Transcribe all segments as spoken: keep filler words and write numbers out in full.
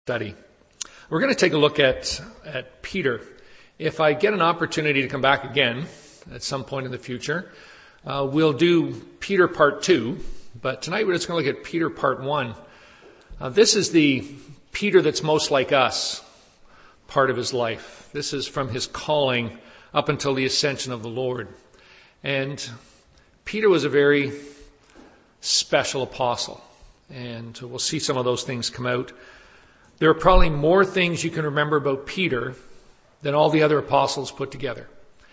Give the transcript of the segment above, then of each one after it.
Study. We're going to take a look at, at Peter. If I get an opportunity to come back again at some point in the future, uh, we'll do Peter part two, but tonight we're just going to look at Peter part one. Uh, this is the Peter that's most like us part of his life. This is from his calling up until the ascension of the Lord. And Peter was a very special apostle, and we'll see some of those things come out. There are probably more things you can remember about Peter than all the other apostles put together.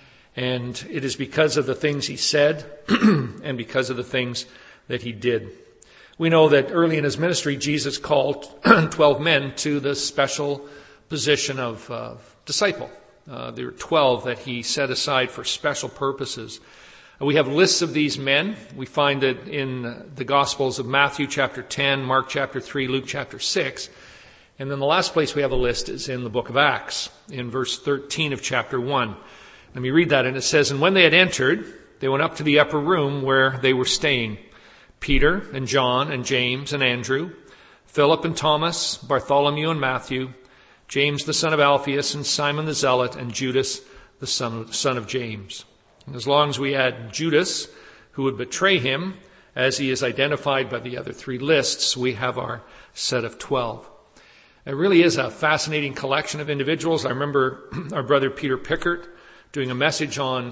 And it is because of the things he said and because of the things that he did. We know that early in his ministry, Jesus called twelve men to the special position of uh, disciple. Uh, there were twelve that he set aside for special purposes. We have lists of these men. We find it in the Gospels of Matthew chapter ten, Mark chapter three, Luke chapter six. And then the last place we have a list is in the book of Acts, in verse thirteen of chapter one. Let me read that, and it says, "And when they had entered, they went up to the upper room where they were staying. Peter and John and James and Andrew, Philip and Thomas, Bartholomew and Matthew, James the son of Alphaeus and Simon the Zealot, and Judas the son of, son of James." And as long as we add Judas, who would betray him, as he is identified by the other three lists, we have our set of twelve. It really is a fascinating collection of individuals. I remember our brother Peter Pickert doing a message on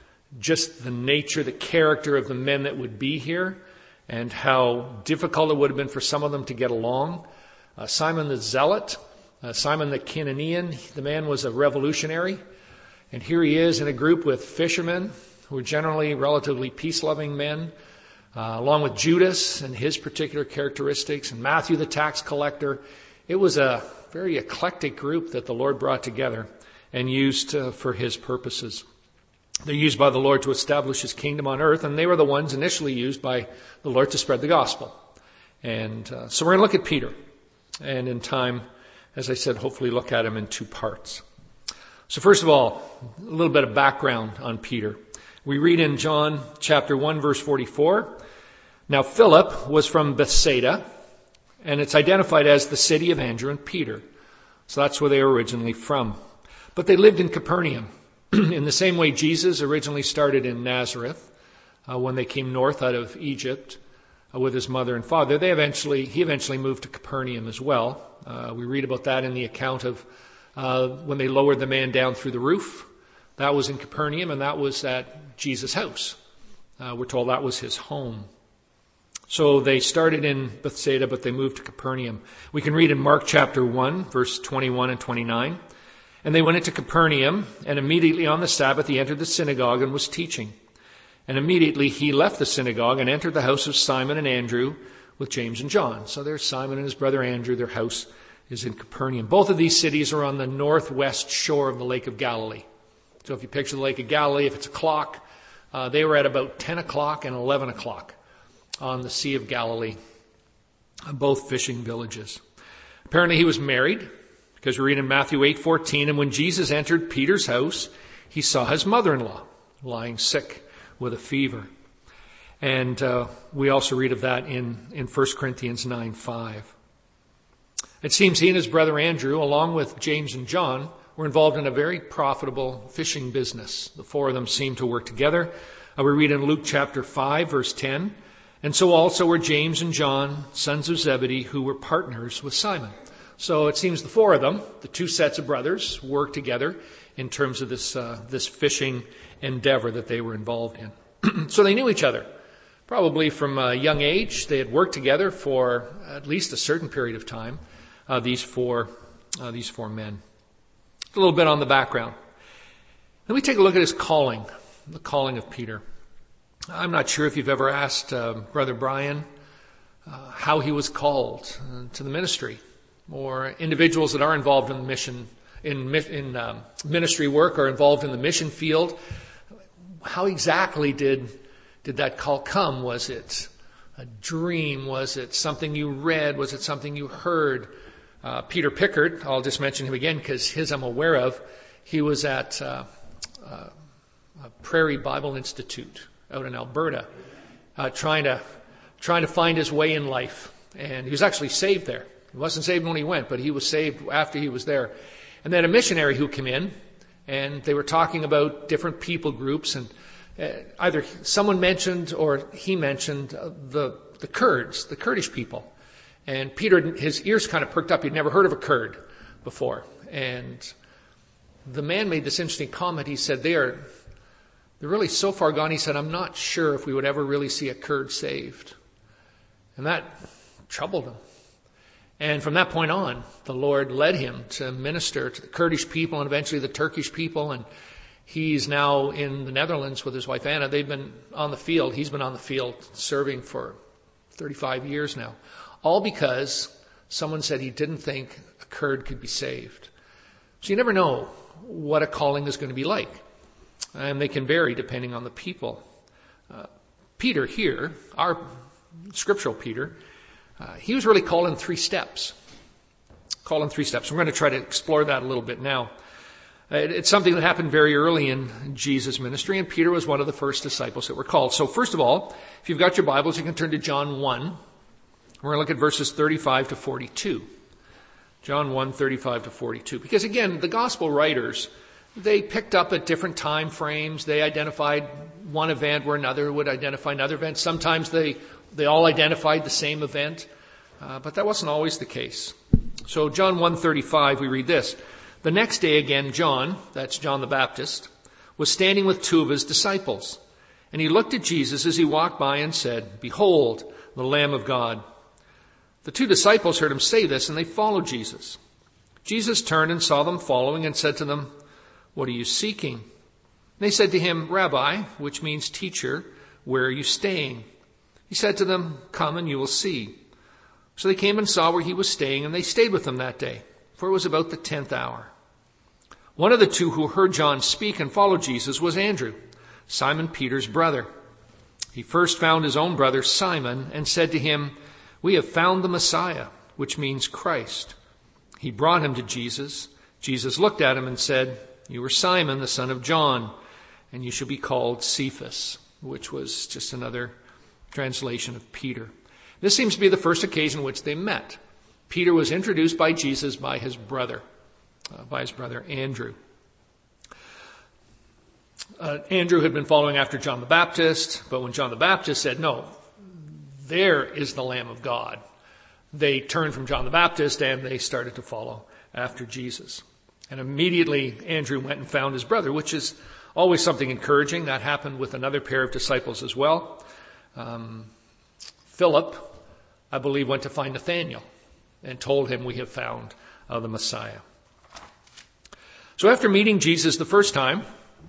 just the nature, the character of the men that would be here and how difficult it would have been for some of them to get along. Uh, Simon the Zealot, uh, Simon the Canaanian, the man was a revolutionary. And here he is in a group with fishermen who are generally relatively peace-loving men, uh, along with Judas and his particular characteristics, and Matthew the tax collector. It was a very eclectic group that the Lord brought together and used uh, for his purposes. They're used by the Lord to establish his kingdom on earth, and they were the ones initially used by the Lord to spread the gospel. And uh, so we're going to look at Peter, and in time, as I said, hopefully look at him in two parts. So first of all, a little bit of background on Peter. We read in John chapter one, verse forty-four, "Now Philip was from Bethsaida, and it's identified as the city of Andrew and Peter." So that's where they were originally from. But they lived in Capernaum. In the same way Jesus originally started in Nazareth, uh, when they came north out of Egypt uh, with his mother and father, they eventually he eventually moved to Capernaum as well. Uh, we read about that in the account of uh, when they lowered the man down through the roof. That was in Capernaum, and that was at Jesus' house. Uh, we're told that was his home. So they started in Bethsaida, but they moved to Capernaum. We can read in Mark chapter one, verse twenty-one and twenty-nine. "And they went into Capernaum, and immediately on the Sabbath he entered the synagogue and was teaching. And immediately he left the synagogue and entered the house of Simon and Andrew with James and John." So there's Simon and his brother Andrew. Their house is in Capernaum. Both of these cities are on the northwest shore of the Lake of Galilee. So if you picture the Lake of Galilee, if it's a clock, uh, they were at about ten o'clock and eleven o'clock. On the Sea of Galilee, both fishing villages. Apparently he was married, because we read in Matthew eight fourteen, "And when Jesus entered Peter's house, he saw his mother-in-law lying sick with a fever." And uh, we also read of that in, in First Corinthians nine five. It seems he and his brother Andrew, along with James and John, were involved in a very profitable fishing business. The four of them seem to work together. Uh, we read in Luke chapter five, verse ten, "And so also were James and John, sons of Zebedee, who were partners with Simon." So it seems the four of them, the two sets of brothers, worked together in terms of this uh, this fishing endeavor that they were involved in. So they knew each other. Probably from a young age, they had worked together for at least a certain period of time, uh, these four uh, these four men. A little bit on the background. Then we take a look at his calling, the calling of Peter. I'm not sure if you've ever asked uh, Brother Brian uh, how he was called uh, to the ministry, or individuals that are involved in the mission, in, in um, ministry work, or involved in the mission field. How exactly did did that call come? Was it a dream? Was it something you read? Was it something you heard? Uh, Peter Pickert, I'll just mention him again because his I'm aware of. He was at uh, uh, Prairie Bible Institute out in Alberta, uh, trying to trying to find his way in life. And he was actually saved there. He wasn't saved when he went, but he was saved after he was there. And then a missionary who came in, and they were talking about different people groups, and uh, either someone mentioned or he mentioned uh, the the Kurds, the Kurdish people. And Peter, his ears kind of perked up. He'd never heard of a Kurd before. And the man made this interesting comment. He said, they are, they're really so far gone. He said, I'm not sure if we would ever really see a Kurd saved. And that troubled him. And from that point on, the Lord led him to minister to the Kurdish people and eventually the Turkish people. And he's now in the Netherlands with his wife Anna. They've been on the field. He's been on the field serving for thirty-five years now. All because someone said he didn't think a Kurd could be saved. So you never know what a calling is going to be like. And they can vary depending on the people. Uh, Peter here, our scriptural Peter, uh, he was really called in three steps. Called in three steps. We're going to try to explore that a little bit now. Uh, it, it's something that happened very early in Jesus' ministry, and Peter was one of the first disciples that were called. So first of all, if you've got your Bibles, you can turn to John one. We're going to look at verses thirty-five to forty-two. John one, thirty-five to forty-two. Because again, the gospel writers, they picked up at different time frames. They identified one event where another would identify another event. Sometimes they, they all identified the same event. Uh, but that wasn't always the case. So John one, thirty-five, we read this. The next day again, John, that's John the Baptist, was standing with two of his disciples. And he looked at Jesus as he walked by and said, Behold, the Lamb of God. The two disciples heard him say this, and they followed Jesus. Jesus turned and saw them following and said to them, What are you seeking? And they said to him, Rabbi, which means teacher, where are you staying? He said to them, Come and you will see. So they came and saw where he was staying, and they stayed with him that day, for it was about the tenth hour. One of the two who heard John speak and followed Jesus was Andrew, Simon Peter's brother. He first found his own brother Simon and said to him, We have found the Messiah, which means Christ. He brought him to Jesus. Jesus looked at him and said, You are Simon, the son of John, and you shall be called Cephas, which was just another translation of Peter. This seems to be the first occasion in which they met. Peter was introduced by Jesus by his brother, uh, by his brother Andrew. Uh, Andrew had been following after John the Baptist, but when John the Baptist said, No, there is the Lamb of God, they turned from John the Baptist and they started to follow after Jesus. And immediately Andrew went and found his brother, which is always something encouraging. That happened with another pair of disciples as well. Um, Philip, I believe, went to find Nathanael and told him, We have found uh, the Messiah. So after meeting Jesus the first time,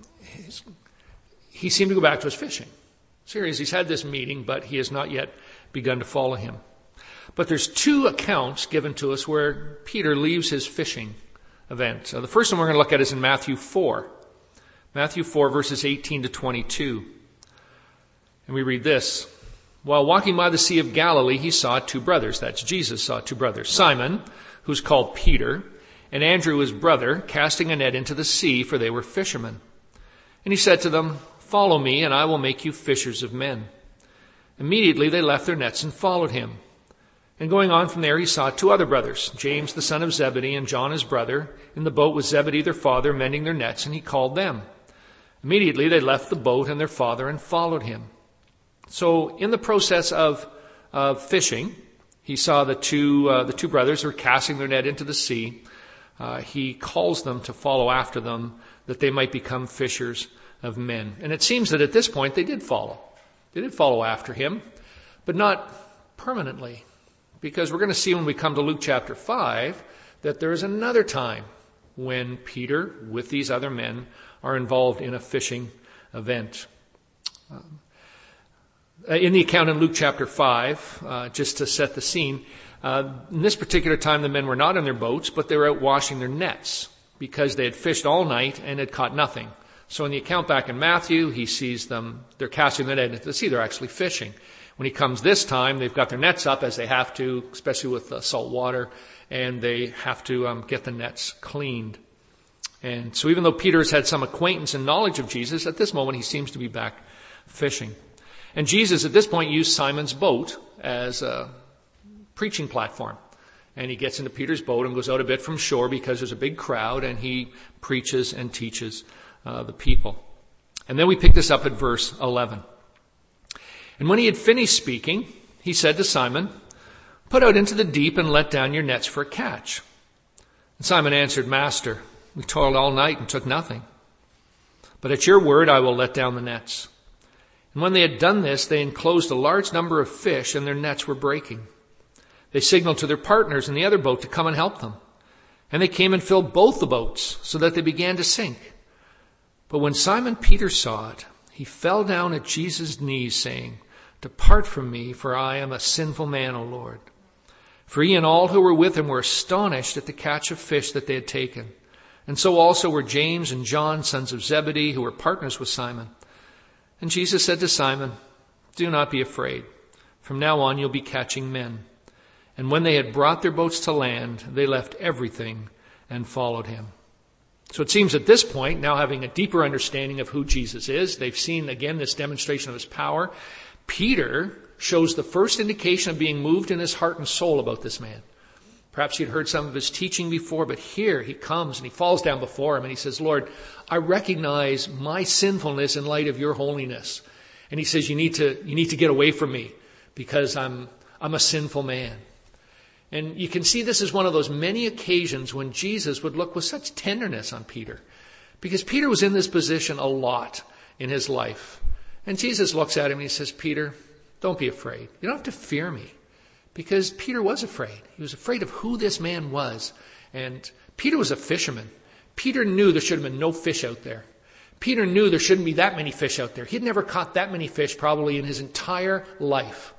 he seemed to go back to his fishing. Serious, he's had this meeting, but he has not yet begun to follow him. But there's two accounts given to us where Peter leaves his fishing event. So the first one we're going to look at is in Matthew four. Matthew four, verses eighteen to twenty-two. And we read this. While walking by the Sea of Galilee, he saw two brothers. That's Jesus saw two brothers. Simon, who's called Peter, and Andrew, his brother, casting a net into the sea, for they were fishermen. And he said to them, Follow me, and I will make you fishers of men. Immediately they left their nets and followed him. And going on from there, he saw two other brothers, James the son of Zebedee and John his brother, in the boat with Zebedee their father, mending their nets, and he called them. Immediately they left the boat and their father and followed him. So in the process of, of fishing, he saw the two, uh, the two brothers were casting their net into the sea. Uh, he calls them to follow after them, that they might become fishers of men. And it seems that at this point they did follow. They did follow after him, but not permanently. Because we're going to see when we come to Luke chapter five that there is another time when Peter, with these other men, are involved in a fishing event. Um, in the account in Luke chapter five, uh, just to set the scene, uh, in this particular time the men were not in their boats, but they were out washing their nets because they had fished all night and had caught nothing. So in the account back in Matthew, he sees them, they're casting their net into the sea, they're actually fishing. When he comes this time, they've got their nets up as they have to, especially with uh, salt water, and they have to um, get the nets cleaned. And so even though Peter has had some acquaintance and knowledge of Jesus, at this moment he seems to be back fishing. And Jesus at this point used Simon's boat as a preaching platform. and he gets into Peter's boat and goes out a bit from shore because there's a big crowd, and he preaches and teaches uh, the people. And then we pick this up at verse eleven. And when he had finished speaking, he said to Simon, "Put out into the deep and let down your nets for a catch." And Simon answered, "Master, we toiled all night and took nothing. But at your word I will let down the nets." And when they had done this, they enclosed a large number of fish, and their nets were breaking. They signaled to their partners in the other boat to come and help them. And they came and filled both the boats, so that they began to sink. But when Simon Peter saw it, he fell down at Jesus' knees, saying, "Depart from me, for I am a sinful man, O Lord." For he and all who were with him were astonished at the catch of fish that they had taken. And so also were James and John, sons of Zebedee, who were partners with Simon. And Jesus said to Simon, "Do not be afraid. From now on you'll be catching men." And when they had brought their boats to land, they left everything and followed him. So it seems at this point, now having a deeper understanding of who Jesus is, they've seen again this demonstration of his power. Peter shows the first indication of being moved in his heart and soul about this man. Perhaps he'd heard some of his teaching before, but here he comes and he falls down before him and he says, "Lord, I recognize my sinfulness in light of your holiness." And he says, you need to, you need to get away from me because I'm, I'm a sinful man. And you can see this is one of those many occasions when Jesus would look with such tenderness on Peter, because Peter was in this position a lot in his life. And Jesus looks at him and he says, "Peter, don't be afraid. You don't have to fear me." Because Peter was afraid. He was afraid of who this man was. And Peter was a fisherman. Peter knew there should have been no fish out there. Peter knew there shouldn't be that many fish out there. He'd never caught that many fish probably in his entire life.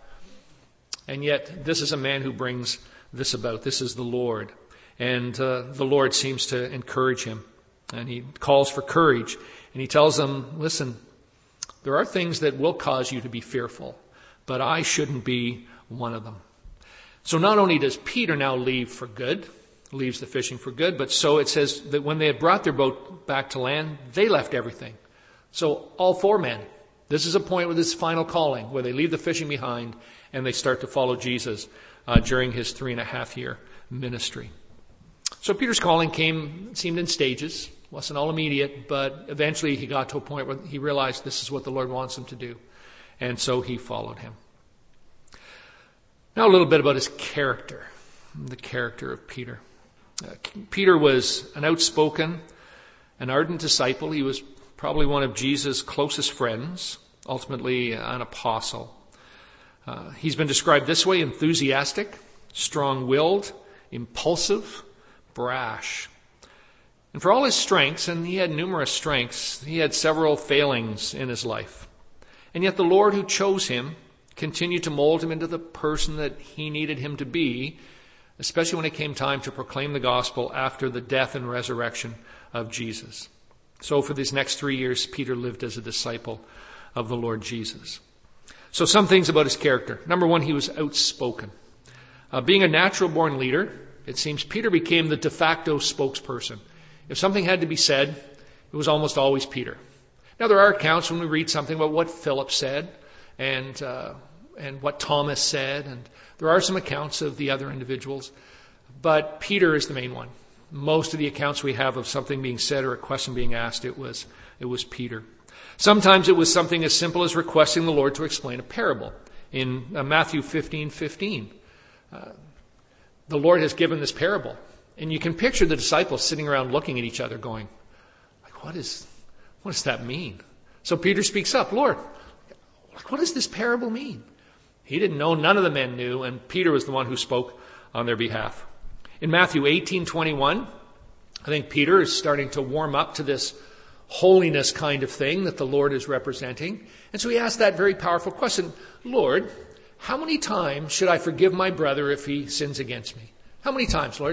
And yet this is a man who brings this about. This is the Lord. And uh, the Lord seems to encourage him. And he calls for courage. And he tells them, "Listen, there are things that will cause you to be fearful, but I shouldn't be one of them." So not only does Peter now leave for good, leaves the fishing for good, but so it says that when they had brought their boat back to land, they left everything. So all four men, this is a point with this final calling, where they leave the fishing behind and they start to follow Jesus uh, during his three and a half year ministry. So Peter's calling came, seemed in stages, wasn't all immediate, but eventually he got to a point where he realized this is what the Lord wants him to do. And so he followed him. Now a little bit about his character, the character of Peter. Uh, Peter was an outspoken, an ardent disciple. He was probably one of Jesus' closest friends, ultimately an apostle. Uh, he's been described this way: enthusiastic, strong-willed, impulsive, brash. And for all his strengths, and he had numerous strengths, he had several failings in his life. And yet the Lord who chose him continued to mold him into the person that he needed him to be, especially when it came time to proclaim the gospel after the death and resurrection of Jesus. So for these next three years, Peter lived as a disciple of the Lord Jesus. So some things about his character. Number one, he was outspoken. Uh, being a natural-born leader, it seems Peter became the de facto spokesperson. If something had to be said, it was almost always Peter. Now, there are accounts when we read something about what Philip said and uh, and what Thomas said, and there are some accounts of the other individuals, but Peter is the main one. Most of the accounts we have of something being said or a question being asked, it was it was Peter. Sometimes it was something as simple as requesting the Lord to explain a parable. In uh, Matthew fifteen fifteen, uh, the Lord has given this parable, and you can picture the disciples sitting around looking at each other going, like, what is what does that mean? So Peter speaks up, "Lord, like, what does this parable mean?" He didn't know, none of the men knew, and Peter was the one who spoke on their behalf. In Matthew eighteen twenty-one, I think Peter is starting to warm up to this holiness kind of thing that the Lord is representing. And so he asked that very powerful question, "Lord, how many times should I forgive my brother if he sins against me?" How many times, Lord?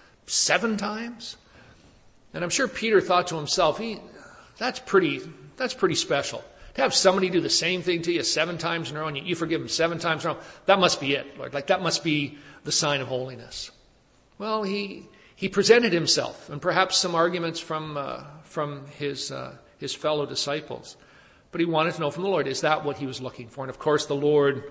Seven times? And I'm sure Peter thought to himself, he, that's pretty, that's pretty special. To have somebody do the same thing to you seven times in a row and you forgive them seven times in a row, that must be it, Lord. Like that must be the sign of holiness. Well, he he presented himself and perhaps some arguments from uh, from his uh, his fellow disciples. But he wanted to know from the Lord, is that what he was looking for? And of course the Lord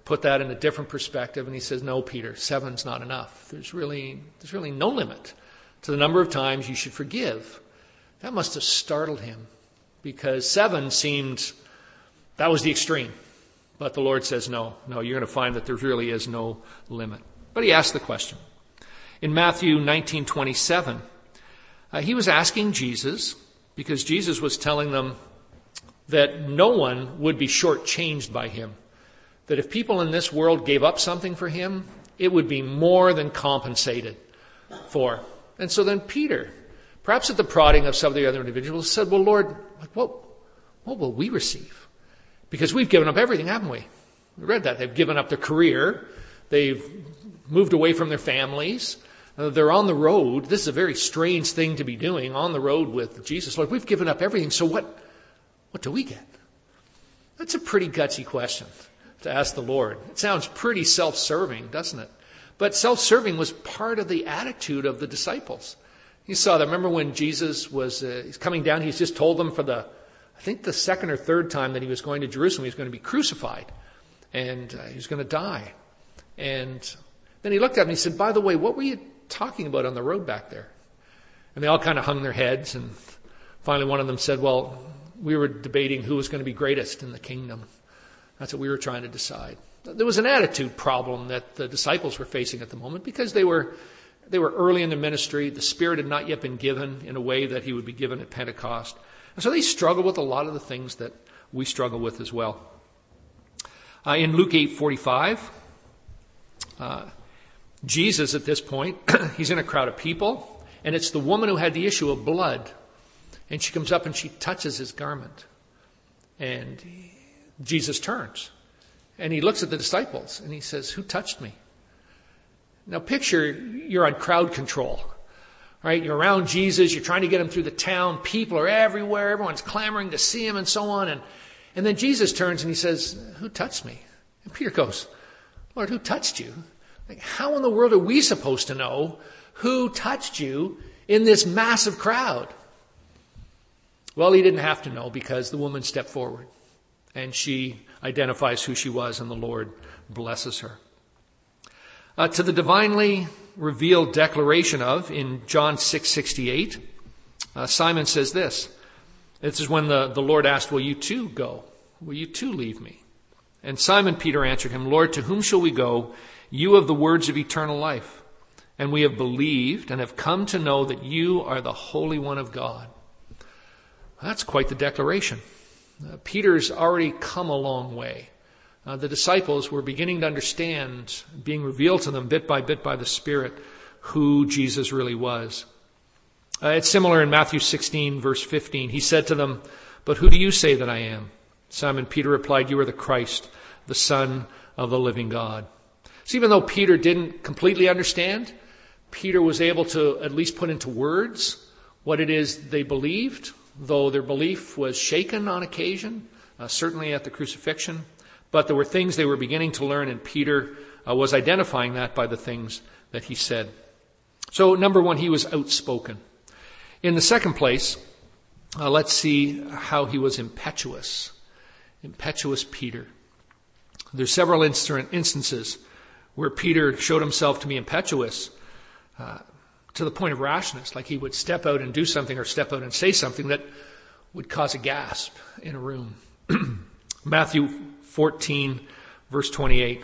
put that in a different perspective, and he says, no, Peter, seven's not enough. There's really, there's really no limit to the number of times you should forgive. That must have startled him, because seven seemed, that was the extreme. But the Lord says, no, no, you're going to find that there really is no limit. But he asked the question. In Matthew nineteen twenty-seven, uh, he was asking Jesus, because Jesus was telling them that no one would be shortchanged by him. That if people in this world gave up something for him, it would be more than compensated for. And so then Peter, perhaps at the prodding of some of the other individuals, said, well, Lord, like, what, what will we receive? Because we've given up everything, haven't we? We read that. They've given up their career. They've moved away from their families. Uh, they're on the road. This is a very strange thing to be doing, on the road with Jesus. Lord, we've given up everything, so what, what do we get? That's a pretty gutsy question to ask the Lord. It sounds pretty self-serving, doesn't it? But self-serving was part of the attitude of the disciples. You saw that. Remember when Jesus was uh, he's coming down, he's just told them for the, I think the second or third time that he was going to Jerusalem, he was going to be crucified. And uh, he was going to die. And then he looked at him and he said, by the way, what were you talking about on the road back there? And they all kind of hung their heads. And finally one of them said, well, we were debating who was going to be greatest in the kingdom. That's what we were trying to decide. There was an attitude problem that the disciples were facing at the moment, because they were they were early in the ministry. The Spirit had not yet been given in a way that he would be given at Pentecost. And so they struggled with a lot of the things that we struggle with as well. Uh, in Luke eight forty-five, uh, Jesus at this point, he's in a crowd of people, and it's the woman who had the issue of blood. And she comes up and she touches his garment. And he, Jesus turns and he looks at the disciples and he says, who touched me? Now picture you're on crowd control, right? You're around Jesus. You're trying to get him through the town. People are everywhere. Everyone's clamoring to see him and so on. And, and then Jesus turns and he says, who touched me? And Peter goes, Lord, who touched you? Like, how in the world are we supposed to know who touched you in this massive crowd? Well, he didn't have to know, because the woman stepped forward. And she identifies who she was, and the Lord blesses her. Uh, to the divinely revealed declaration of, in John six sixty-eight, uh, Simon says this. This is when the, the Lord asked, will you too go? Will you too leave me? And Simon Peter answered him, Lord, to whom shall we go? You have the words of eternal life. And we have believed and have come to know that you are the Holy One of God. That's quite the declaration. Uh, Peter's already come a long way. Uh, the disciples were beginning to understand, being revealed to them bit by bit by the Spirit, who Jesus really was. Uh, it's similar in Matthew sixteen, verse fifteen. He said to them, but who do you say that I am? Simon Peter replied, you are the Christ, the Son of the living God. So even though Peter didn't completely understand, Peter was able to at least put into words what it is they believed, though their belief was shaken on occasion, uh, certainly at the crucifixion. But there were things they were beginning to learn, and Peter uh, was identifying that by the things that he said. So, number one, he was outspoken. In the second place, uh, let's see how he was impetuous. Impetuous Peter. There's several inst- instances where Peter showed himself to be impetuous, uh, to the point of rashness, like he would step out and do something or step out and say something that would cause a gasp in a room. Matthew fourteen, verse twenty-eight.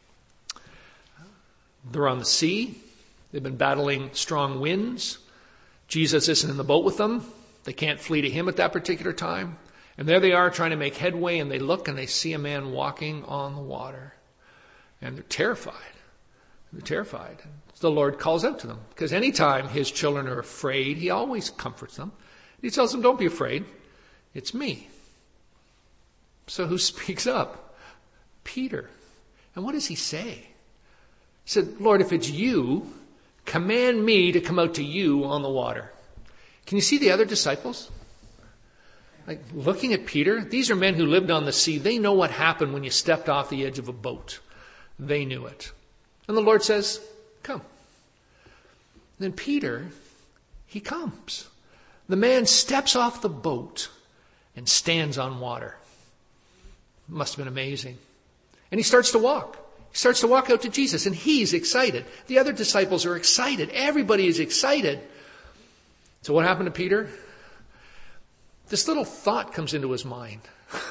They're on the sea. They've been battling strong winds. Jesus isn't in the boat with them. They can't flee to him at that particular time. And there they are trying to make headway, and they look and they see a man walking on the water. And they're terrified. They're terrified. The Lord calls out to them, because anytime his children are afraid, he always comforts them. He tells them, don't be afraid. It's me. So who speaks up? Peter. And what does he say? He said, Lord, if it's you, command me to come out to you on the water. Can you see the other disciples? Like looking at Peter, these are men who lived on the sea. They know what happened when you stepped off the edge of a boat. They knew it. And the Lord says, come. Then Peter, he comes. The man steps off the boat and stands on water. It must have been amazing. And he starts to walk. He starts to walk out to Jesus, and he's excited. The other disciples are excited. Everybody is excited. So what happened to Peter? This little thought comes into his mind.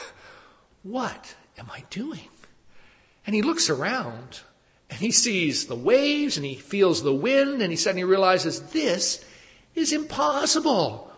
What am I doing? And he looks around, and he sees the waves, and he feels the wind, and he suddenly realizes this is impossible.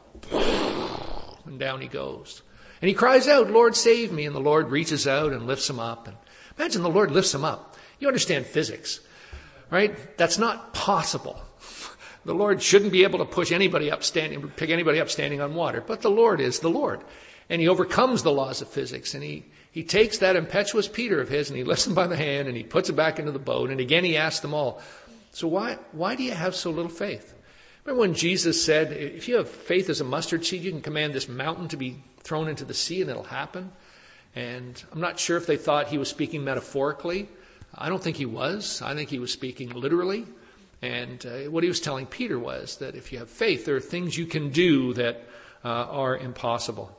And down he goes. And he cries out, Lord, save me. And the Lord reaches out and lifts him up. And imagine the Lord lifts him up. You understand physics, right? That's not possible. The Lord shouldn't be able to push anybody up standing, pick anybody up standing on water. But the Lord is the Lord. And he overcomes the laws of physics. And he, he takes that impetuous Peter of his and he lifts him by the hand and he puts it back into the boat. And again, he asks them all, so why, why do you have so little faith? Remember when Jesus said, if you have faith as a mustard seed, you can command this mountain to be thrown into the sea and it'll happen. And I'm not sure if they thought he was speaking metaphorically. I don't think he was. I think he was speaking literally. And uh, what he was telling Peter was that if you have faith, there are things you can do that uh, are impossible.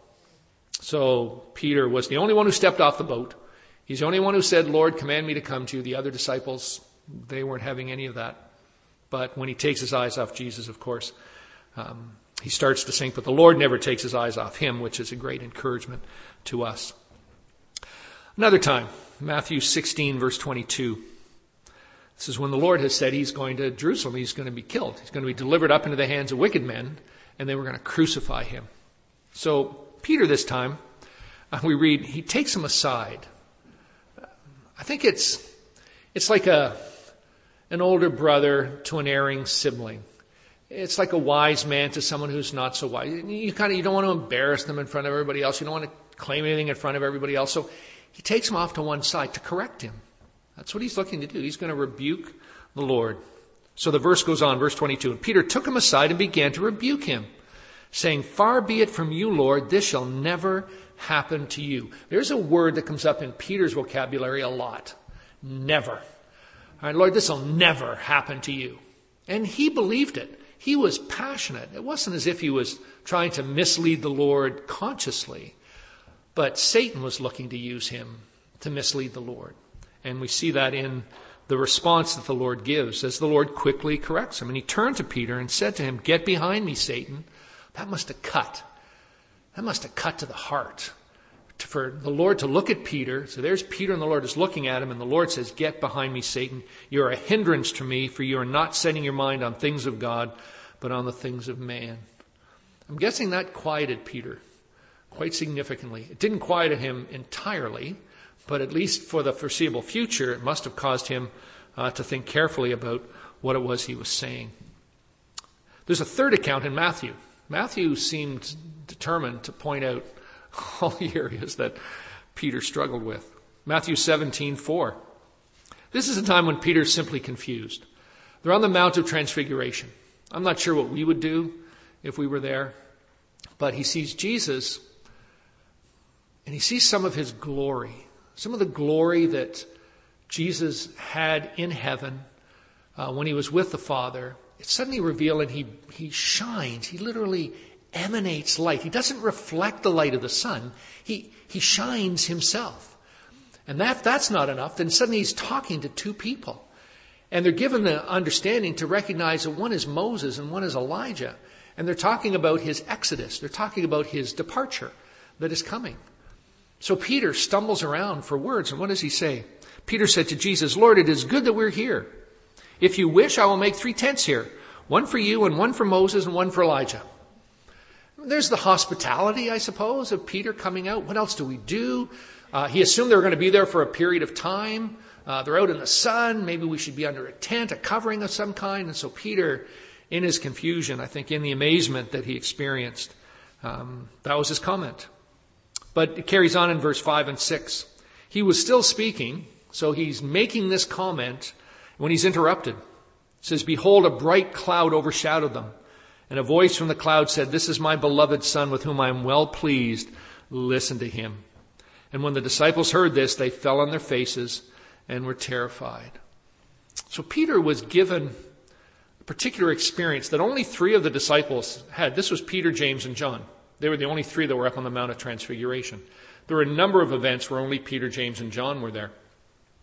So Peter was the only one who stepped off the boat. He's the only one who said, Lord, command me to come to you. The other disciples, they weren't having any of that. But when he takes his eyes off Jesus, of course, um, he starts to sink. But the Lord never takes his eyes off him, which is a great encouragement to us. Another time, Matthew sixteen, verse twenty-two. This is when the Lord has said he's going to Jerusalem. He's going to be killed. He's going to be delivered up into the hands of wicked men, and they were going to crucify him. So Peter this time, uh, we read, he takes him aside. I think it's it's like a an older brother to an erring sibling. It's like a wise man to someone who's not so wise. You kind of you don't want to embarrass them in front of everybody else. You don't want to claim anything in front of everybody else. So he takes him off to one side to correct him. That's what he's looking to do. He's going to rebuke the Lord. So the verse goes on, verse twenty-two. And Peter took him aside and began to rebuke him, saying, Far be it from you, Lord, this shall never happen to you. There's a word that comes up in Peter's vocabulary a lot. Never. All right, Lord, this will never happen to you. And he believed it. He was passionate. It wasn't as if he was trying to mislead the Lord consciously. But Satan was looking to use him to mislead the Lord. And we see that in the response that the Lord gives as the Lord quickly corrects him. And he turned to Peter and said to him, Get behind me, Satan. That must have cut. That must have cut to the heart. For the Lord to look at Peter. So there's Peter and the Lord is looking at him. And the Lord says, Get behind me, Satan. You are a hindrance to me, for you are not setting your mind on things of God, but on the things of man. I'm guessing that quieted Peter quite significantly. It didn't quiet him entirely, but at least for the foreseeable future, it must have caused him uh, to think carefully about what it was he was saying. There's a third account in Matthew. Matthew seemed determined to point out all the areas that Peter struggled with. Matthew seventeen four. This is a time when Peter's simply confused. They're on the Mount of Transfiguration. I'm not sure what we would do if we were there, but he sees Jesus and he sees some of his glory, some of the glory that Jesus had in heaven uh, when he was with the Father. It's suddenly revealed and he, he shines. He literally emanates light. He doesn't reflect the light of the sun. He, he shines himself. And that, that's not enough. Then suddenly he's talking to two people. And they're given the understanding to recognize that one is Moses and one is Elijah. And they're talking about his exodus. They're talking about his departure that is coming. So Peter stumbles around for words. And what does he say? Peter said to Jesus, Lord, it is good that we're here. If you wish, I will make three tents here. One for you and one for Moses and one for Elijah. There's the hospitality, I suppose, of Peter coming out. What else do we do? Uh, he assumed they were going to be there for a period of time. Uh, they're out in the sun. Maybe we should be under a tent, a covering of some kind. And so Peter, in his confusion, I think in the amazement that he experienced, um, that was his comment. But it carries on in verse five and six. He was still speaking, so he's making this comment when he's interrupted. It says, Behold, a bright cloud overshadowed them. And a voice from the cloud said, This is my beloved Son with whom I am well pleased. Listen to him. And when the disciples heard this, they fell on their faces and were terrified. So Peter was given a particular experience that only three of the disciples had. This was Peter, James, and John. They were the only three that were up on the Mount of Transfiguration. There were a number of events where only Peter, James, and John were there.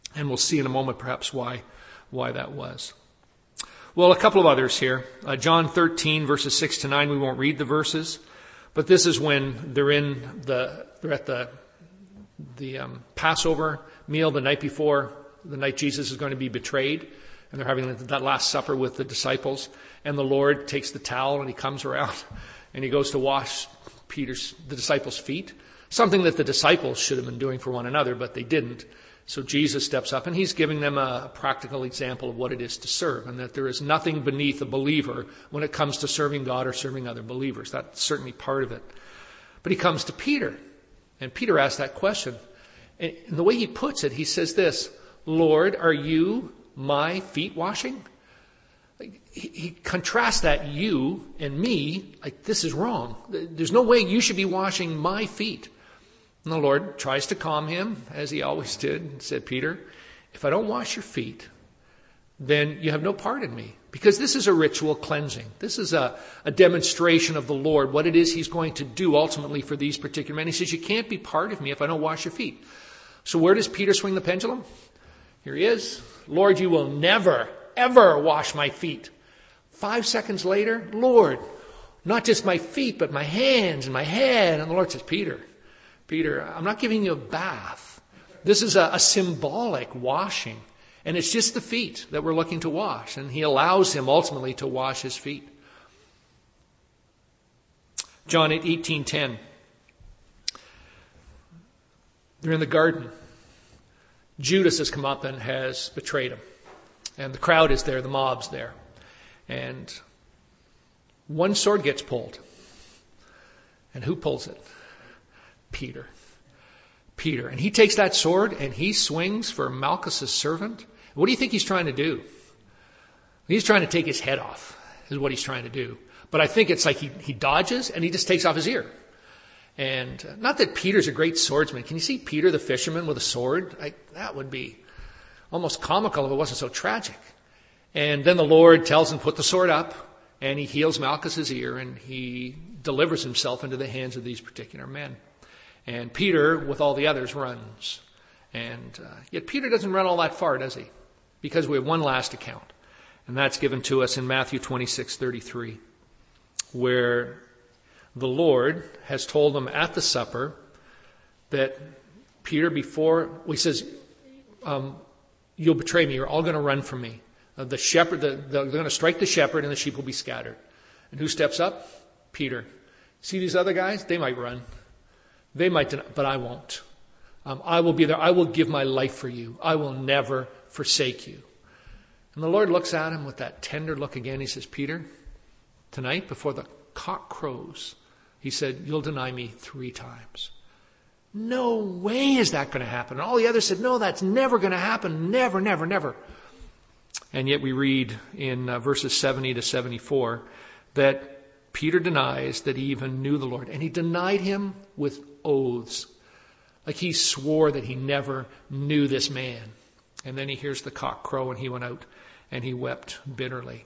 And we'll see in a moment perhaps why, why that was. Well, a couple of others here. Uh, John thirteen, verses six to nine, we won't read the verses. But this is when they're in the, they're at the, the um, Passover meal the night before, the night Jesus is going to be betrayed. And they're having that Last Supper with the disciples. And the Lord takes the towel and he comes around and he goes to wash Peter's, the disciples' feet. Something that the disciples should have been doing for one another, but they didn't. So Jesus steps up and he's giving them a practical example of what it is to serve, and that there is nothing beneath a believer when it comes to serving God or serving other believers. That's certainly part of it. But he comes to Peter, and Peter asks that question. And the way he puts it, he says this, Lord, are you my feet washing? He, he contrasts that you and me, like this is wrong. There's no way you should be washing my feet. And the Lord tries to calm him, as he always did, and said, Peter, if I don't wash your feet, then you have no part in me. Because this is a ritual cleansing. This is a, a demonstration of the Lord, what it is he's going to do ultimately for these particular men. He says, you can't be part of me if I don't wash your feet. So where does Peter swing the pendulum? Here he is. Lord, you will never, ever wash my feet. Five seconds later, Lord, not just my feet, but my hands and my head. And the Lord says, Peter, Peter, I'm not giving you a bath. This is a, a symbolic washing. And it's just the feet that we're looking to wash. And he allows him ultimately to wash his feet. John eighteen ten. They're in the garden. Judas has come up and has betrayed him. And the crowd is there, the mob's there. And one sword gets pulled. And who pulls it? Peter. Peter. And he takes that sword and he swings for Malchus's servant. What do you think he's trying to do? He's trying to take his head off, is what he's trying to do. But I think it's like he, he dodges and he just takes off his ear. And uh, not that Peter's a great swordsman. Can you see Peter the fisherman with a sword? I, that would be almost comical if it wasn't so tragic. And then the Lord tells him, put the sword up, and he heals Malchus's ear, and he delivers himself into the hands of these particular men. And Peter, with all the others, runs. And uh, yet Peter doesn't run all that far, does he? Because we have one last account. And that's given to us in Matthew twenty-six thirty-three, where the Lord has told them at the supper that Peter, before, well, he says, um, you'll betray me. You're all going to run from me. Uh, the shepherd, the, the, they're going to strike the shepherd and the sheep will be scattered. And who steps up? Peter. See these other guys? They might run. They might, deny, but I won't. Um, I will be there. I will give my life for you. I will never forsake you. And the Lord looks at him with that tender look again. He says, Peter, tonight before the cock crows, he said, you'll deny me three times. No way is that going to happen. And all the others said, no, that's never going to happen. Never, never, never. And yet we read in uh, verses seventy to seventy-four that Peter denies that he even knew the Lord. And he denied him with oaths. Like he swore that he never knew this man. And then he hears the cock crow and he went out and he wept bitterly.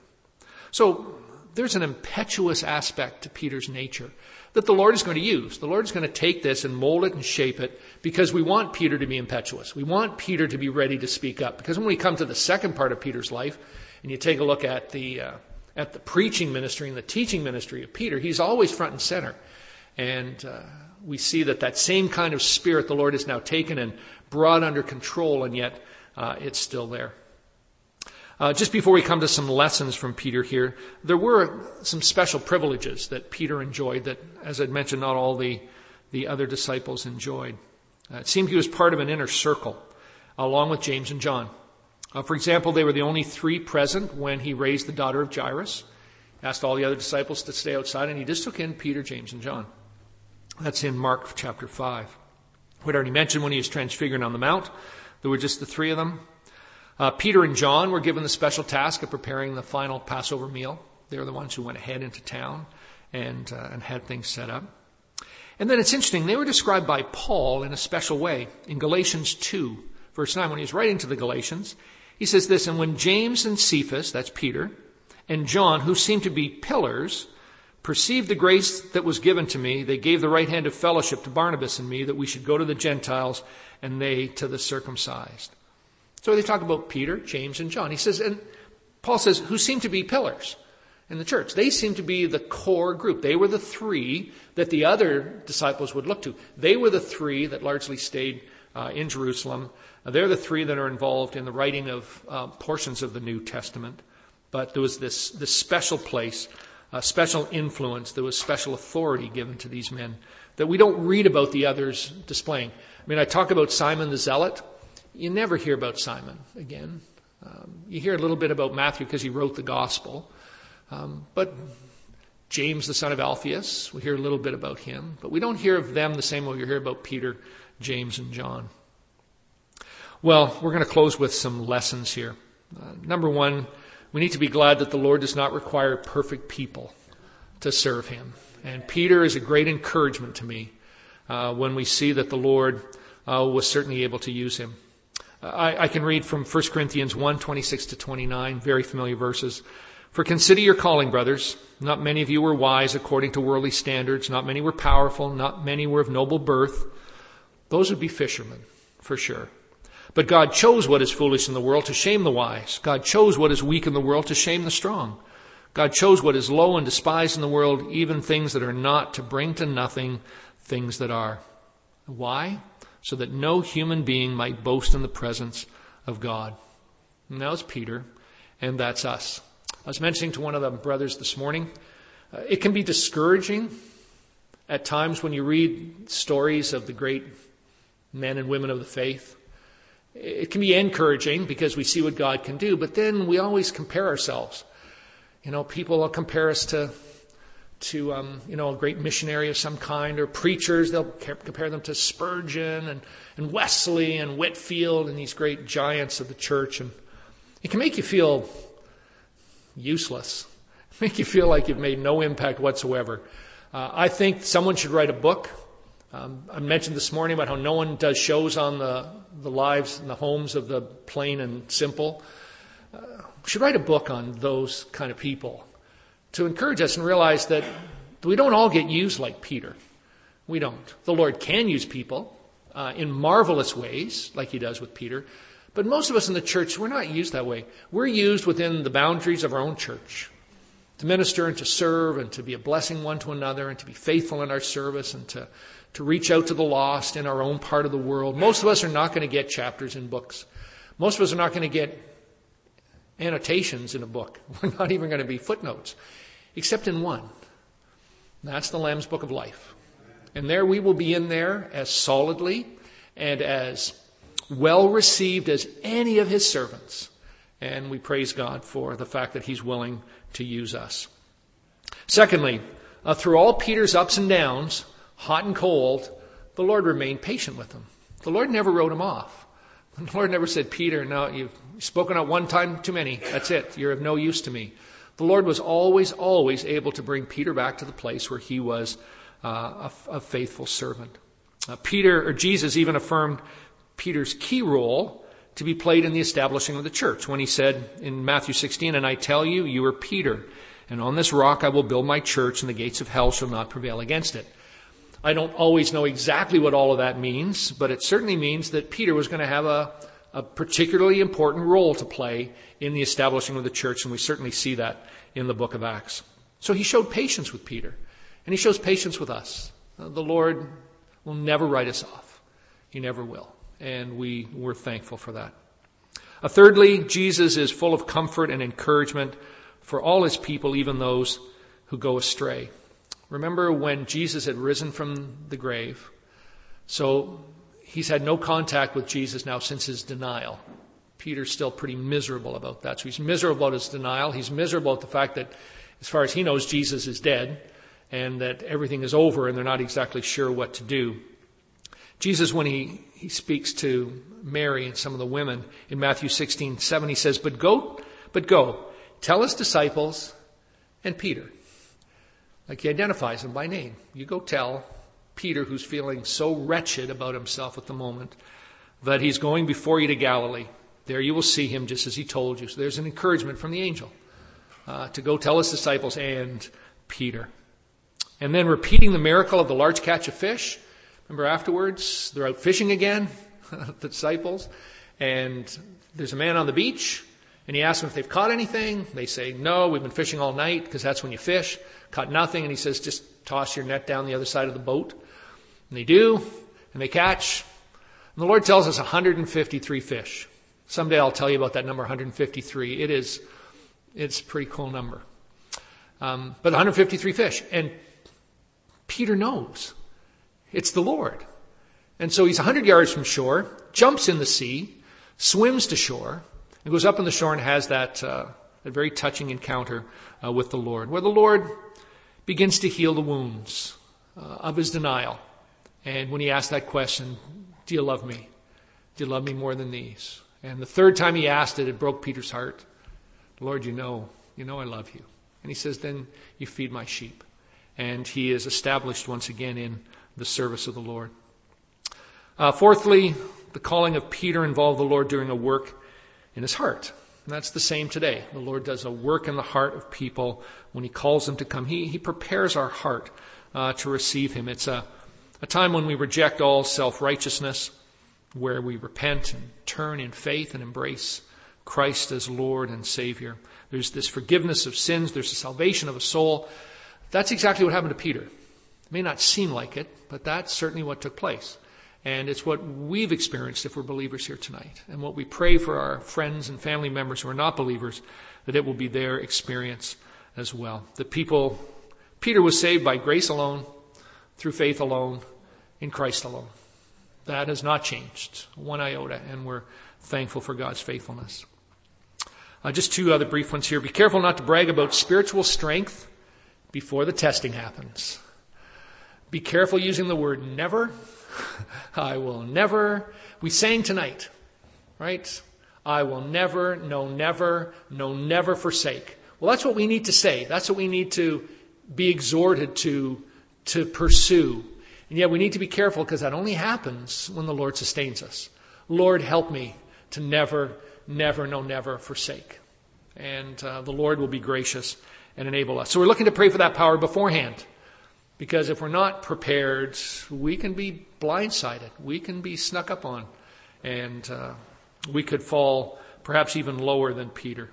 So there's an impetuous aspect to Peter's nature that the Lord is going to use. The Lord is going to take this and mold it and shape it because we want Peter to be impetuous. We want Peter to be ready to speak up. Because when we come to the second part of Peter's life and you take a look at the uh, at the preaching ministry and the teaching ministry of Peter, he's always front and center. And uh, we see that that same kind of spirit the Lord has now taken and brought under control, and yet uh, it's still there. Uh, just before we come to some lessons from Peter here, there were some special privileges that Peter enjoyed that, as I'd mentioned, not all the, the other disciples enjoyed. Uh, it seemed he was part of an inner circle, along with James and John. Uh, for example, they were the only three present when he raised the daughter of Jairus, asked all the other disciples to stay outside, and he just took in Peter, James, and John. That's in Mark chapter five. We'd already mentioned when he was transfiguring on the mount, there were just the three of them. Uh, Peter and John were given the special task of preparing the final Passover meal. They were the ones who went ahead into town and, uh, and had things set up. And then it's interesting, they were described by Paul in a special way. In Galatians two, verse nine, when he was writing to the Galatians, he says this, and when James and Cephas, that's Peter, and John, who seemed to be pillars, perceived the grace that was given to me, they gave the right hand of fellowship to Barnabas and me, that we should go to the Gentiles and they to the circumcised. So they talk about Peter, James, and John. He says, and Paul says, who seem to be pillars in the church. They seem to be the core group. They were the three that the other disciples would look to. They were the three that largely stayed uh, in Jerusalem. Uh, they're the three that are involved in the writing of uh, portions of the New Testament. But there was this, this special place, uh, special influence. There was special authority given to these men that we don't read about the others displaying. I mean, I talk about Simon the Zealot. You never hear about Simon again. Um, you hear a little bit about Matthew because he wrote the gospel. Um, but James, the son of Alphaeus, we hear a little bit about him. But we don't hear of them the same way we hear about Peter, James, and John. Well, we're going to close with some lessons here. Uh, number one, we need to be glad that the Lord does not require perfect people to serve him. And Peter is a great encouragement to me uh, when we see that the Lord uh, was certainly able to use him. I, I can read from First Corinthians one, twenty-six to twenty-nine, very familiar verses. For consider your calling, brothers. Not many of you were wise according to worldly standards. Not many were powerful. Not many were of noble birth. Those would be fishermen, for sure. But God chose what is foolish in the world to shame the wise. God chose what is weak in the world to shame the strong. God chose what is low and despised in the world, even things that are not, to bring to nothing things that are. Why? So that no human being might boast in the presence of God. And that was Peter, and that's us. I was mentioning to one of the brothers this morning, uh, it can be discouraging at times when you read stories of the great men and women of the faith. It can be encouraging because we see what God can do, but then we always compare ourselves. You know, people will compare us to, to um, you know, a great missionary of some kind, or preachers. They'll compare them to Spurgeon and, and Wesley and Whitefield and these great giants of the church. And it can make you feel useless, make you feel like you've made no impact whatsoever. Uh, I think someone should write a book. Um, I mentioned this morning about how no one does shows on the, the lives and the homes of the plain and simple. Uh, we should write a book on those kind of people to encourage us and realize that we don't all get used like Peter. We don't. The Lord can use people uh, in marvelous ways, like he does with Peter. But most of us in the church, we're not used that way. We're used within the boundaries of our own church to minister and to serve and to be a blessing one to another and to be faithful in our service and to, to reach out to the lost in our own part of the world. Most of us are not going to get chapters in books. Most of us are not going to get annotations in a book. We're not even going to be footnotes, except in one. That's the Lamb's Book of Life. And there we will be in there as solidly and as well received as any of his servants. And we praise God for the fact that he's willing to use us. Secondly, uh, through all Peter's ups and downs, hot and cold, the Lord remained patient with him. The Lord never wrote him off. The Lord never said, Peter, no, you've spoken out one time too many. That's it. You're of no use to me. The Lord was always, always able to bring Peter back to the place where he was uh, a, a faithful servant. Uh, Peter, or Jesus, even affirmed Peter's key role to be played in the establishing of the church when he said in Matthew sixteen, and I tell you, you are Peter, and on this rock I will build my church, and the gates of hell shall not prevail against it. I don't always know exactly what all of that means, but it certainly means that Peter was going to have a, a particularly important role to play in the establishing of the church, and we certainly see that in the book of Acts. So he showed patience with Peter, and he shows patience with us. Uh, the Lord will never write us off. He never will. And we were thankful for that. Uh, thirdly, Jesus is full of comfort and encouragement for all his people, even those who go astray. Remember when Jesus had risen from the grave? So he's had no contact with Jesus now since his denial. Peter's still pretty miserable about that. So he's miserable about his denial. He's miserable at the fact that, as far as he knows, Jesus is dead and that everything is over and they're not exactly sure what to do. Jesus, when he, he speaks to Mary and some of the women in Matthew sixteen seven, he says, but go, but go, tell his disciples and Peter. Like he identifies them by name. You go tell Peter, who's feeling so wretched about himself at the moment, that he's going before you to Galilee. There you will see him just as he told you. So there's an encouragement from the angel uh, to go tell his disciples and Peter. And then repeating the miracle of the large catch of fish. Remember afterwards, they're out fishing again, the disciples, and there's a man on the beach, and he asks them if they've caught anything. They say, no, we've been fishing all night, because that's when you fish. Caught nothing. And he says, just toss your net down the other side of the boat. And they do, and they catch. And the Lord tells us one hundred fifty-three fish. Someday I'll tell you about that number, one hundred fifty-three. It is, it's a pretty cool number. Um, but one hundred fifty-three fish. And Peter knows it's the Lord. And so he's one hundred yards from shore, jumps in the sea, swims to shore, and goes up on the shore and has that, uh, that very touching encounter uh, with the Lord, where the Lord begins to heal the wounds uh, of his denial. And when he asked that question, do you love me? Do you love me more than these? And the third time he asked it, it broke Peter's heart. Lord, you know, you know I love you. And he says, then you feed my sheep. And he is established once again in the service of the Lord. Uh, fourthly, the calling of Peter involved the Lord doing a work in his heart. And that's the same today. The Lord does a work in the heart of people when he calls them to come. He, he prepares our heart uh, to receive him. It's a, a time when we reject all self-righteousness, where we repent and turn in faith and embrace Christ as Lord and Savior. There's this forgiveness of sins. There's the salvation of a soul. That's exactly what happened to Peter. It may not seem like it, but that's certainly what took place. And it's what we've experienced if we're believers here tonight. And what we pray for our friends and family members who are not believers, that it will be their experience as well. The people, Peter was saved by grace alone, through faith alone, in Christ alone. That has not changed one iota, and we're thankful for God's faithfulness. Uh, just two other brief ones here. Be careful not to brag about spiritual strength before the testing happens. Be careful using the word never. I will never. We sang tonight, right? I will never, no never, no never forsake. Well, that's what we need to say. That's what we need to be exhorted to, to pursue. And yet we need to be careful, because that only happens when the Lord sustains us. Lord, help me to never, never, no never forsake. And uh, the Lord will be gracious and enable us. So we're looking to pray for that power beforehand. Because if we're not prepared, we can be blindsided. We can be snuck up on. And uh, we could fall perhaps even lower than Peter.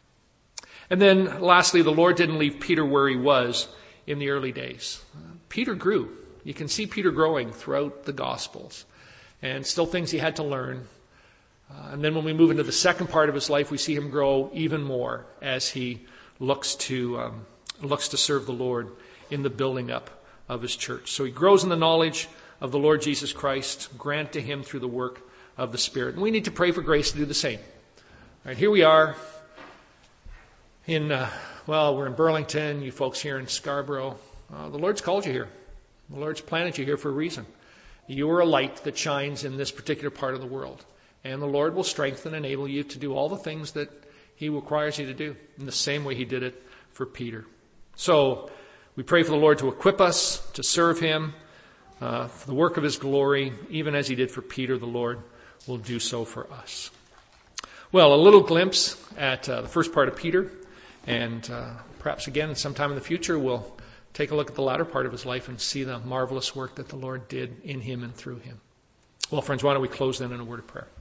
And then lastly, the Lord didn't leave Peter where he was in the early days. Uh, Peter grew. You can see Peter growing throughout the Gospels. And still things he had to learn. Uh, and then when we move into the second part of his life, we see him grow even more as he looks to um, looks to serve the Lord in the building up of his church. So he grows in the knowledge of the Lord Jesus Christ. Grant to him through the work of the Spirit. And we need to pray for grace to do the same. All right, here we are in, uh, well, we're in Burlington. You folks here in Scarborough. Uh, the Lord's called you here. The Lord's planted you here for a reason. You are a light that shines in this particular part of the world. And the Lord will strengthen and enable you to do all the things that he requires you to do in the same way he did it for Peter. So we pray for the Lord to equip us to serve him uh, for the work of his glory. Even as he did for Peter, the Lord will do so for us. Well, a little glimpse at uh, the first part of Peter. And uh, perhaps again sometime in the future we'll take a look at the latter part of his life and see the marvelous work that the Lord did in him and through him. Well, friends, why don't we close then in a word of prayer.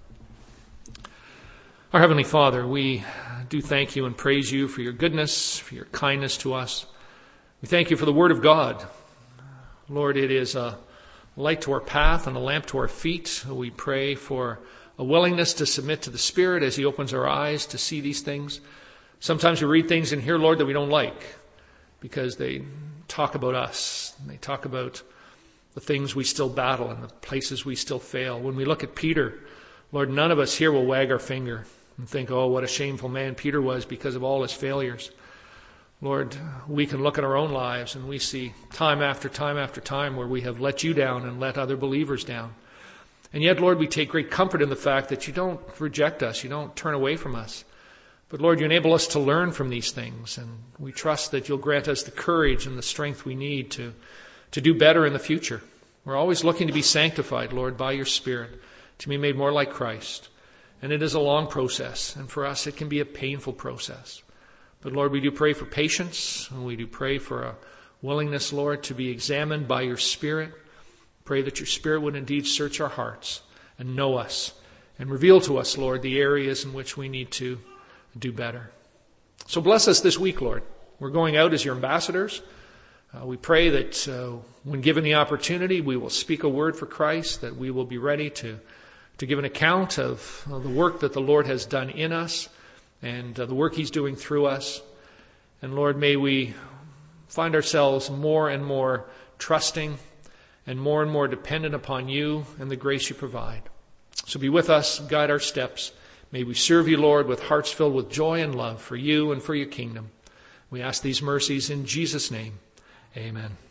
Our Heavenly Father, we do thank you and praise you for your goodness, for your kindness to us. We thank you for the Word of God. Lord, it is a light to our path and a lamp to our feet. We pray for a willingness to submit to the Spirit as he opens our eyes to see these things. Sometimes we read things in here, Lord, that we don't like because they talk about us. They talk about the things we still battle and the places we still fail. When we look at Peter, Lord, none of us here will wag our finger and think, oh, what a shameful man Peter was because of all his failures. Lord, we can look at our own lives and we see time after time after time where we have let you down and let other believers down. And yet, Lord, we take great comfort in the fact that you don't reject us. You don't turn away from us. But Lord, you enable us to learn from these things. And we trust that you'll grant us the courage and the strength we need to, to do better in the future. We're always looking to be sanctified, Lord, by your Spirit, to be made more like Christ. And it is a long process. And for us, it can be a painful process. But Lord, we do pray for patience, and we do pray for a willingness, Lord, to be examined by your Spirit. Pray that your Spirit would indeed search our hearts and know us and reveal to us, Lord, the areas in which we need to do better. So bless us this week, Lord. We're going out as your ambassadors. Uh, we pray that uh, when given the opportunity, we will speak a word for Christ, that we will be ready to, to give an account of uh, the work that the Lord has done in us and uh, the work he's doing through us. And Lord, may we find ourselves more and more trusting and more and more dependent upon you and the grace you provide. So be with us, guide our steps. May we serve you, Lord, with hearts filled with joy and love for you and for your kingdom. We ask these mercies in Jesus' name. Amen.